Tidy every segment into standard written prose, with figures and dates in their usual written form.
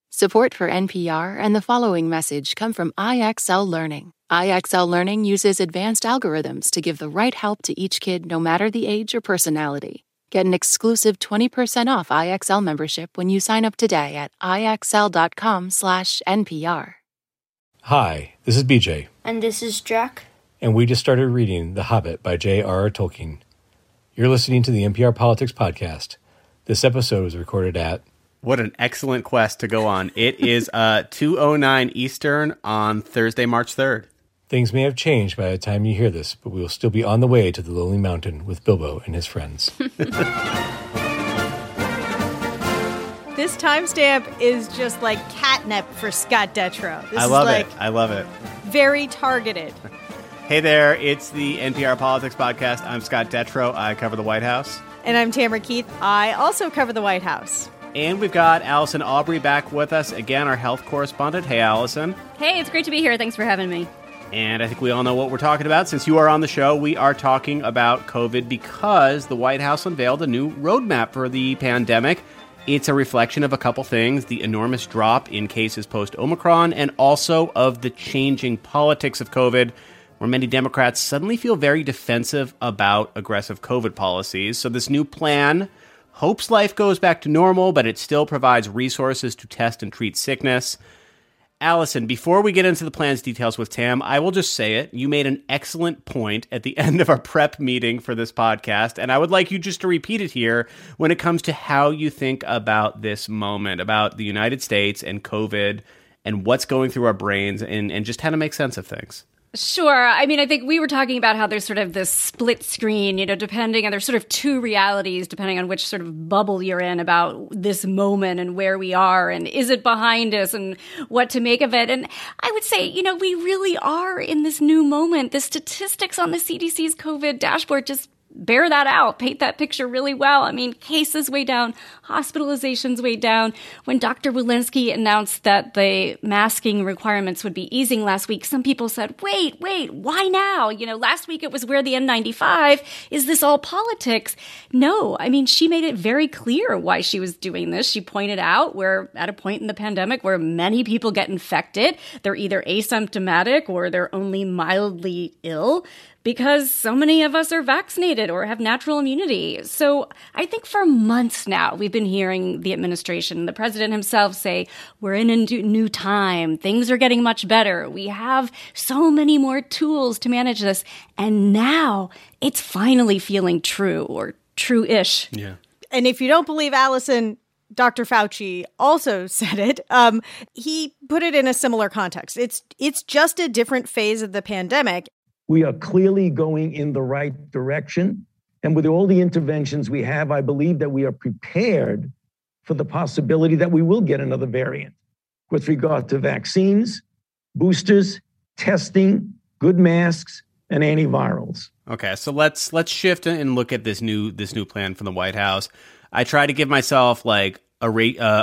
Support for NPR and the following message come from IXL Learning. IXL Learning uses advanced algorithms to give the right help to each kid no matter the age or personality. Get an exclusive 20% off IXL membership when you sign up today at IXL.com/NPR. Hi, this is BJ. And this is Jack. And we just started reading The Hobbit by J.R.R. Tolkien. You're listening to the NPR Politics Podcast. This episode was recorded at... What an excellent quest to go on. It is 2:09 Eastern on Thursday, March 3rd. Things may have changed by the time you hear this, but we will still be on the way to the Lonely Mountain with Bilbo and his friends. This timestamp is just like catnip for Scott Detrow. I love it. I love it. Very targeted. Hey there, it's the NPR Politics Podcast. I'm Scott Detrow. I cover the White House. And I'm Tamara Keith. I also cover the White House. And we've got Allison Aubrey back with us again, our health correspondent. Hey, Allison. Hey, it's great to be here. Thanks for having me. And I think we all know what we're talking about. Since you are on the show, we are talking about COVID because the White House unveiled a new roadmap for the pandemic. It's a reflection of a couple things, the enormous drop in cases post-Omicron and also of the changing politics of COVID, where many Democrats suddenly feel very defensive about aggressive COVID policies. So this new plan hopes life goes back to normal, but it still provides resources to test and treat sickness. Allison, before we get into the plan's details with Tam, I will just say it. You made an excellent point at the end of our prep meeting for this podcast, and I would like you just to repeat it here when it comes to how you think about this moment, about the United States and COVID and what's going through our brains and just how to make sense of things. Sure. I mean, I think we were talking about how there's sort of this split screen, depending on, there's sort of two realities, depending on which sort of bubble you're in about this moment and where we are and is it behind us and what to make of it. And I would say, we really are in this new moment. The statistics on the CDC's COVID dashboard just bear that out, paint that picture really well. I mean, cases way down, hospitalizations way down. When Dr. Walensky announced that the masking requirements would be easing last week, some people said, wait, why now? Last week it was wear the N95. Is this all politics? No, I mean, she made it very clear why she was doing this. She pointed out we're at a point in the pandemic where many people get infected. They're either asymptomatic or they're only mildly ill, because so many of us are vaccinated or have natural immunity. So I think for months now, we've been hearing the administration, the president himself say, we're in a new time. Things are getting much better. We have so many more tools to manage this. And now it's finally feeling true or true-ish. Yeah. And if you don't believe Allison, Dr. Fauci also said it. He put it in a similar context. It's just a different phase of the pandemic. We are clearly going in the right direction. And with all the interventions we have, I believe that we are prepared for the possibility that we will get another variant with regard to vaccines, boosters, testing, good masks, and antivirals. Okay, so let's shift and look at this new plan from the White House. I try to give myself like a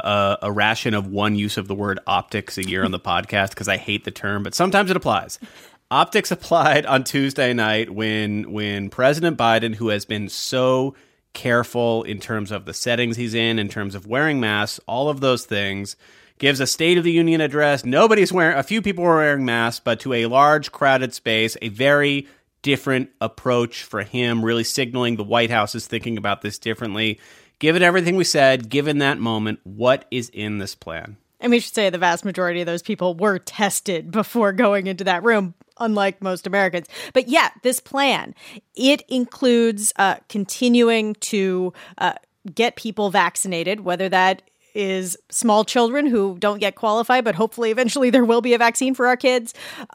ration of one use of the word optics a year on the podcast because I hate the term, but sometimes it applies. Optics applied on Tuesday night when President Biden, who has been so careful in terms of the settings he's in terms of wearing masks, all of those things, gives a State of the Union address. A few people were wearing masks, but to a large crowded space, a very different approach for him, really signaling the White House is thinking about this differently. Given everything we said, given that moment, what is in this plan? And we should say the vast majority of those people were tested before going into that room, unlike most Americans. But yeah, this plan, it includes continuing to get people vaccinated, whether that is small children who don't yet qualify, but hopefully eventually there will be a vaccine for our kids.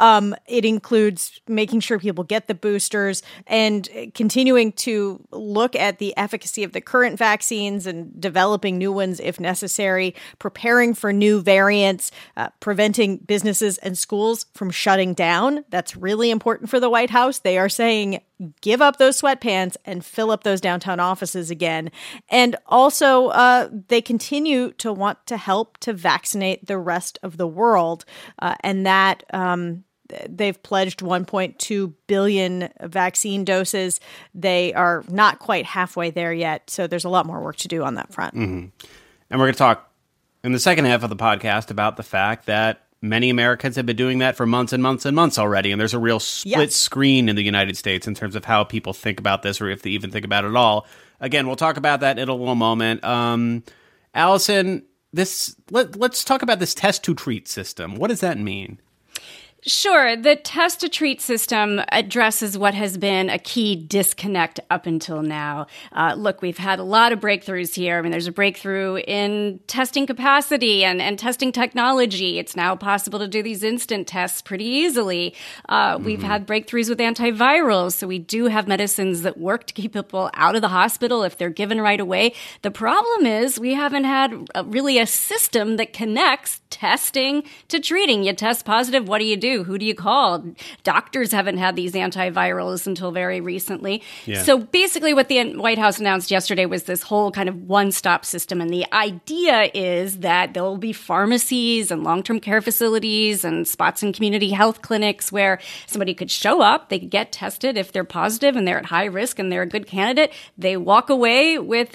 It includes making sure people get the boosters and continuing to look at the efficacy of the current vaccines and developing new ones if necessary, preparing for new variants, preventing businesses and schools from shutting down. That's really important for the White House. They are saying, give up those sweatpants and fill up those downtown offices again. And also, they continue to want to help to vaccinate the rest of the world. And that they've pledged 1.2 billion vaccine doses. They are not quite halfway there yet. So there's a lot more work to do on that front. Mm-hmm. And we're going to talk in the second half of the podcast about the fact that many Americans have been doing that for months and months and months already, and there's a real split screen in the United States in terms of how people think about this, or if they even think about it at all. Again, we'll talk about that in a little moment. Allison, let's talk about this test-to-treat system. What does that mean? Sure. The test-to-treat system addresses what has been a key disconnect up until now. Look, we've had a lot of breakthroughs here. I mean, there's a breakthrough in testing capacity and testing technology. It's now possible to do these instant tests pretty easily. We've had breakthroughs with antivirals, so we do have medicines that work to keep people out of the hospital if they're given right away. The problem is we haven't had really a system that connects testing to treating. You test positive, what do you do? Who do you call? Doctors haven't had these antivirals until very recently. Yeah. So basically what the White House announced yesterday was this whole kind of one-stop system. And the idea is that there will be pharmacies and long-term care facilities and spots in community health clinics where somebody could show up, they could get tested. If they're positive and they're at high risk and they're a good candidate, they walk away with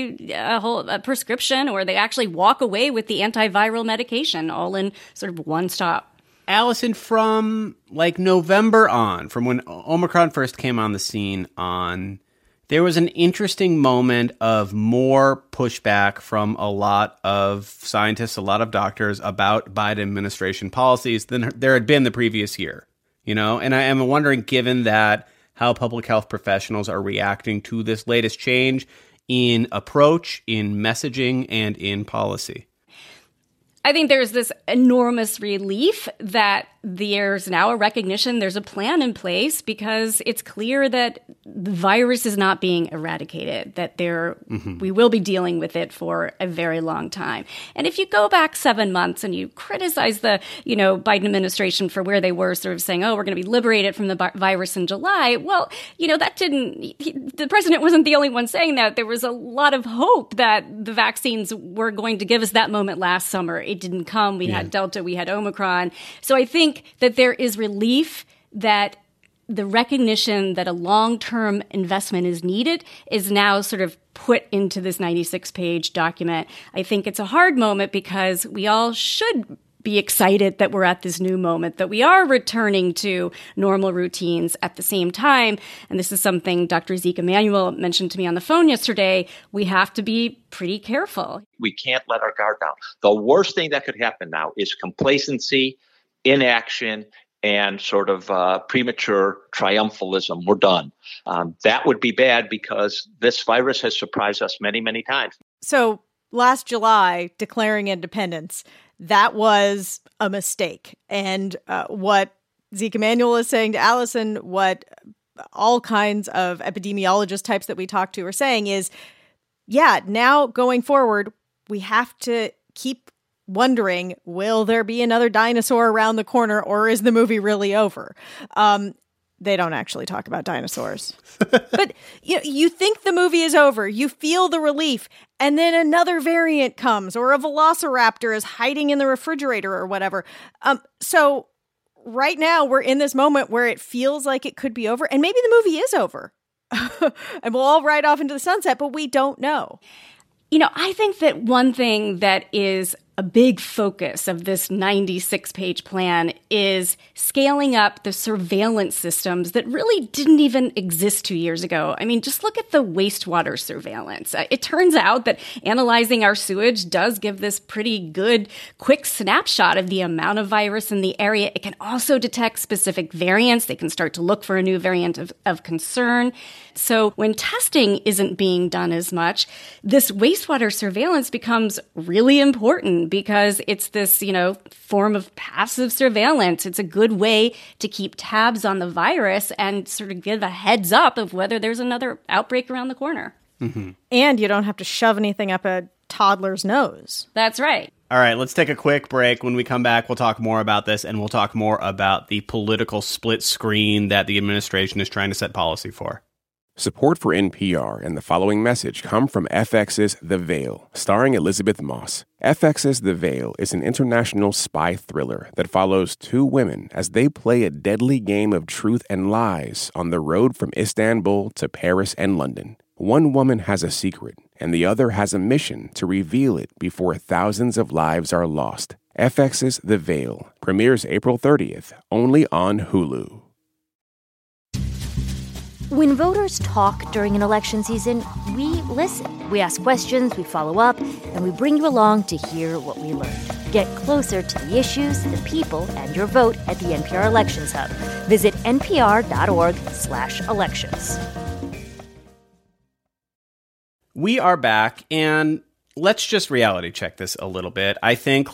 a prescription, or they actually walk away with the antiviral medication, all in sort of one stop. Allison, from like November on, from when Omicron first came on the scene there was an interesting moment of more pushback from a lot of scientists, a lot of doctors about Biden administration policies than there had been the previous year, And I am wondering, given that, how public health professionals are reacting to this latest change in approach, in messaging, and in policy. I think there's this enormous relief that there's now a recognition, there's a plan in place, because it's clear that the virus is not being eradicated, that we will be dealing with it for a very long time. And if you go back 7 months and you criticize the, Biden administration for where they were sort of saying, we're going to be liberated from the virus in July. Well, the president wasn't the only one saying that. There was a lot of hope that the vaccines were going to give us that moment last summer. It didn't come. We had Delta, we had Omicron. So I think that there is relief that the recognition that a long-term investment is needed is now sort of put into this 96-page document. I think it's a hard moment because we all should be excited that we're at this new moment, that we are returning to normal routines at the same time. And this is something Dr. Zeke Emanuel mentioned to me on the phone yesterday. We have to be pretty careful. We can't let our guard down. The worst thing that could happen now is complacency, inaction, and sort of premature triumphalism. We're done. That would be bad because this virus has surprised us many, many times. So last July, declaring independence, that was a mistake. And what Zeke Emanuel is saying to Allison, what all kinds of epidemiologist types that we talk to are saying is, now going forward, we have to keep wondering, will there be another dinosaur around the corner, or is the movie really over? They don't actually talk about dinosaurs. But you think the movie is over, you feel the relief, and then another variant comes, or a velociraptor is hiding in the refrigerator or whatever. So right now we're in this moment where it feels like it could be over, and maybe the movie is over. And we'll all ride off into the sunset, but we don't know. I think that one thing that is a big focus of this 96-page plan is scaling up the surveillance systems that really didn't even exist 2 years ago. I mean, just look at the wastewater surveillance. It turns out that analyzing our sewage does give this pretty good, quick snapshot of the amount of virus in the area. It can also detect specific variants. They can start to look for a new variant of concern. So when testing isn't being done as much, this wastewater surveillance becomes really important because it's this, form of passive surveillance. It's a good way to keep tabs on the virus and sort of give a heads up of whether there's another outbreak around the corner. Mm-hmm. And you don't have to shove anything up a toddler's nose. That's right. All right, let's take a quick break. When we come back, we'll talk more about this, and we'll talk more about the political split screen that the administration is trying to set policy for. Support for NPR and the following message come from FX's The Veil, starring Elizabeth Moss. FX's The Veil is an international spy thriller that follows two women as they play a deadly game of truth and lies on the road from Istanbul to Paris and London. One woman has a secret, and the other has a mission to reveal it before thousands of lives are lost. FX's The Veil premieres April 30th, only on Hulu. When voters talk during an election season, we listen. We ask questions, we follow up, and we bring you along to hear what we learned. Get closer to the issues, the people, and your vote at the NPR Elections Hub. Visit npr.org/elections. We are back, and let's just reality check this a little bit. I think,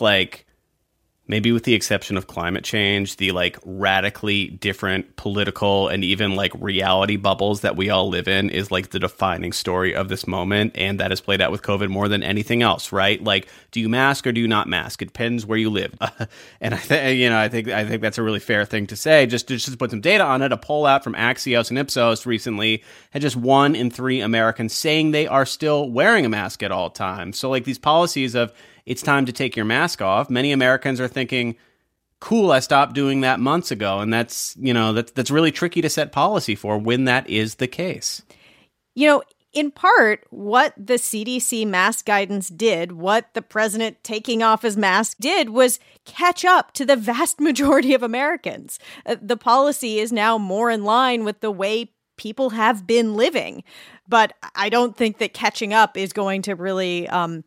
maybe with the exception of climate change, the radically different political and even reality bubbles that we all live in is the defining story of this moment. And that has played out with COVID more than anything else, right? Do you mask or do you not mask? It depends where you live. And I think that's a really fair thing to say. Just to put some data on it, a poll out from Axios and Ipsos recently had just 1 in 3 Americans saying they are still wearing a mask at all times. So these policies of it's time to take your mask off, many Americans are thinking, cool, I stopped doing that months ago. And that's really tricky to set policy for when that is the case. In part, what the CDC mask guidance did, what the president taking off his mask did, was catch up to the vast majority of Americans. The policy is now more in line with the way people have been living. But I don't think that catching up is going to really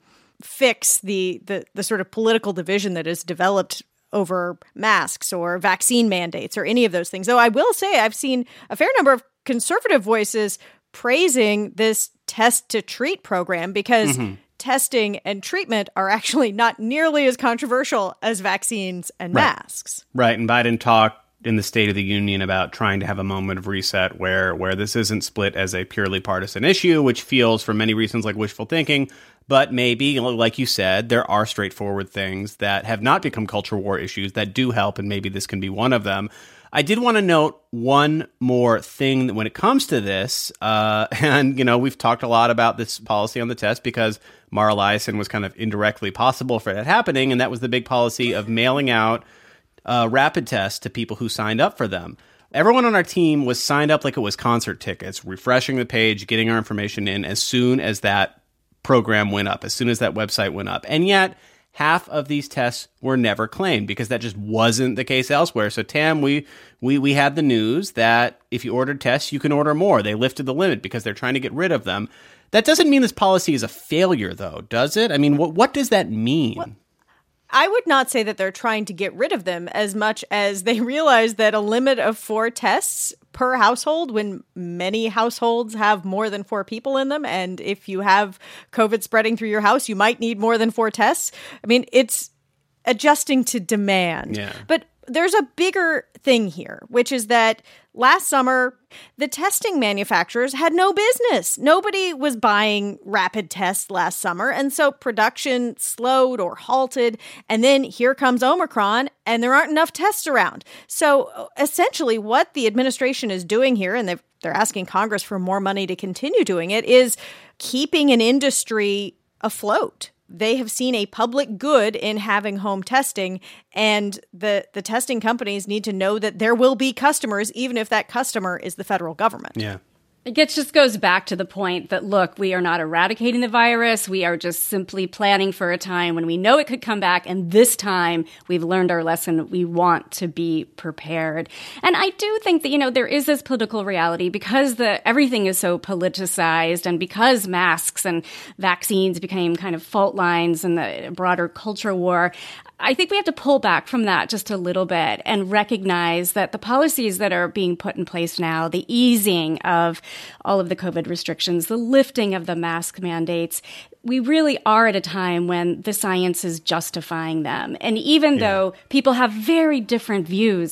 fix the sort of political division that is developed over masks or vaccine mandates or any of those things. Though I will say I've seen a fair number of conservative voices praising this test to treat program because testing and treatment are actually not nearly as controversial as vaccines and masks. Right. And Biden talked in the State of the Union about trying to have a moment of reset where this isn't split as a purely partisan issue, which feels for many reasons like wishful thinking. But maybe, like you said, there are straightforward things that have not become culture war issues that do help, and maybe this can be one of them. I did want to note one more thing when it comes to this, and we've talked a lot about this policy on the test because Mara Liasson was kind of indirectly possible for that happening, and that was the big policy of mailing out rapid tests to people who signed up for them. Everyone on our team was signed up like it was concert tickets, refreshing the page, getting our information in as soon as that program went up, as soon as that website went up. And yet, half of these tests were never claimed because that just wasn't the case elsewhere. So, Tam, we had the news that if you ordered tests, you can order more. They lifted the limit because they're trying to get rid of them. That doesn't mean this policy is a failure, though, does it? I mean, what does that mean? Well, I would not say that they're trying to get rid of them as much as they realize that a limit of 4 tests per household, when many households have more than 4 people in them, and if you have COVID spreading through your house, you might need more than 4 tests. I mean, it's adjusting to demand. Yeah. But there's a bigger thing here, which is that last summer, the testing manufacturers had no business. Nobody was buying rapid tests last summer, and so production slowed or halted. And then here comes Omicron, and there aren't enough tests around. So essentially what the administration is doing here, and they're asking Congress for more money to continue doing it, is keeping an industry afloat. They have seen a public good in having home testing, and the testing companies need to know that there will be customers, even if that customer is the federal government. Yeah. It just goes back to the point that, look, we are not eradicating the virus. We are just simply planning for a time when we know it could come back. And this time we've learned our lesson. We want to be prepared. And I do think that, there is this political reality because everything is so politicized and because masks and vaccines became kind of fault lines in the broader culture war. I think we have to pull back from that just a little bit and recognize that the policies that are being put in place now, the easing of all of the COVID restrictions, the lifting of the mask mandates, we really are at a time when the science is justifying them. And even though people have very different views,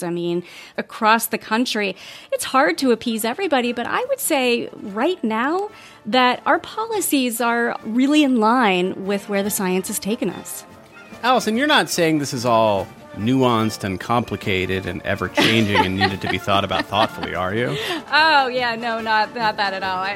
across the country, it's hard to appease everybody. But I would say right now that our policies are really in line with where the science has taken us. Allison, you're not saying this is all nuanced and complicated and ever-changing and needed to be thought about thoughtfully, are you? Oh, yeah, no, not that at all.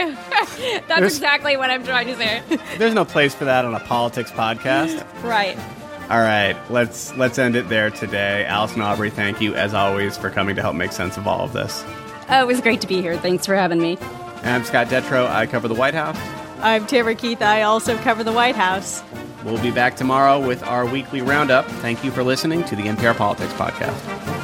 That's exactly what I'm trying to say. There's no place for that on a politics podcast. Right. All right, let's end it there today. Allison Aubrey, thank you, as always, for coming to help make sense of all of this. Oh, it was great to be here. Thanks for having me. I'm Scott Detrow. I cover the White House. I'm Tamara Keith. I also cover the White House. We'll be back tomorrow with our weekly roundup. Thank you for listening to the NPR Politics Podcast.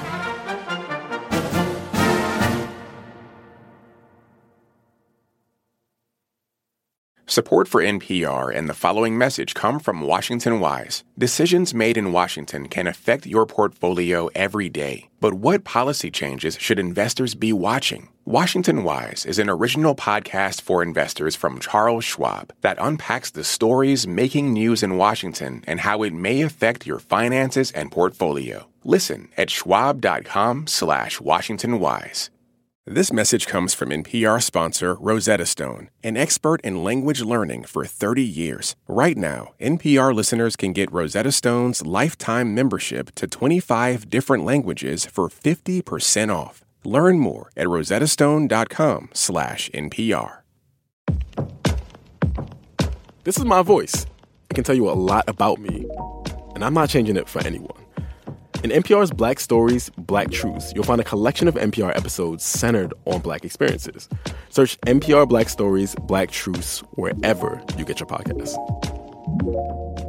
Support for NPR and the following message come from Washington Wise. Decisions made in Washington can affect your portfolio every day. But what policy changes should investors be watching? Washington Wise is an original podcast for investors from Charles Schwab that unpacks the stories making news in Washington and how it may affect your finances and portfolio. Listen at schwab.com/WashingtonWise. This message comes from NPR sponsor Rosetta Stone, an expert in language learning for 30 years. Right now, NPR listeners can get Rosetta Stone's lifetime membership to 25 different languages for 50% off. Learn more at rosettastone.com/NPR. This is my voice. It can tell you a lot about me, and I'm not changing it for anyone. In NPR's Black Stories, Black Truths, you'll find a collection of NPR episodes centered on Black experiences. Search NPR Black Stories, Black Truths wherever you get your podcasts.